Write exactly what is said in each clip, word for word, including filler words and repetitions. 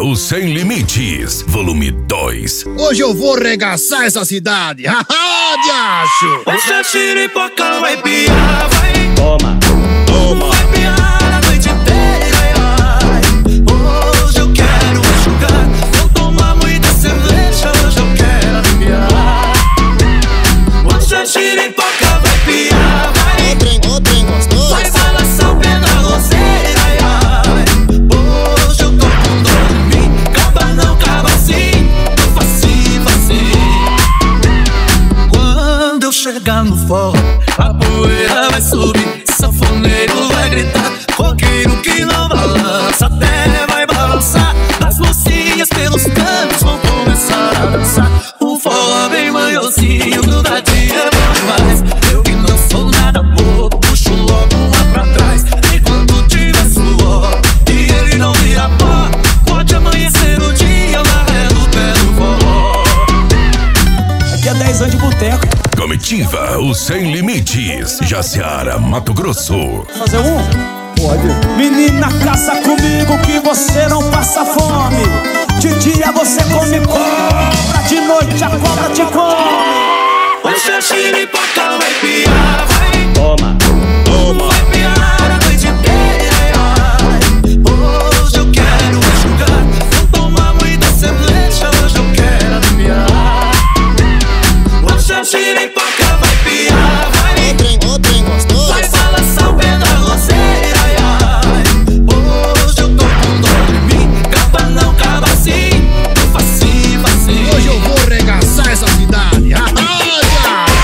o Sem Limites, volume dois. Hoje eu vou regaçar essa cidade. Haha, diacho! Essa xiripoca vai piar, vai. Toma, toma. Vai piar a noite inteira, ai. Hoje eu quero enxugar. Vou tomar muita cerveja, hoje eu quero aliviar. Essa xiripoca vai piar, vai. O trem, o trem gostoso. Vai balançar o pé na roseira, ai, ai. Hoje eu tô com dor em mim. Caba não, caba assim. Eu facinho, facinho. Quando eu chegar no forró, a poeira vai subir, sanfoneiro vai gritar, roqueiro que não balança, até vai balançar. As mocinhas pelos cantos vão começar a dançar. O forró bem manhosinho, grudadinho é bom demais. Eu que não sou nada bobo, puxo logo uma pra trás. Enquanto tiver suor e ele não vira pó, pode amanhecer o dia na ré do pé do forró. aqui é dez anos de boteco. Comitiva, o Sem Limites, Jaciara, Mato Grosso. Fazer um? Pode. Menina, casa comigo que você não passa fome. De dia você come cobra, de noite a cobra te come. Hoje a xiripoca vai piar, vai. Toma, Toma. Vai piar a noite inteira, ai. Hoje eu quero enxugar. Vou tomar muita cerveja, hoje eu quero aliviar. Hoje a xiripoca vai piar, vai. O trem, o trem gostoso. Vai balançar o pé na roseira, ai, ai. Hoje eu tô com dor em mim. Caba não, caba assim. Eu facinho, facinho. Hoje eu vou regaçar essa cidade. Haha, diacho!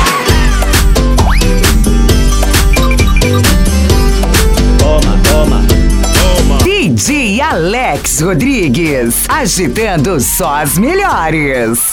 toma, toma. Toma. D J Alex Rodrigues, agitando só as melhores.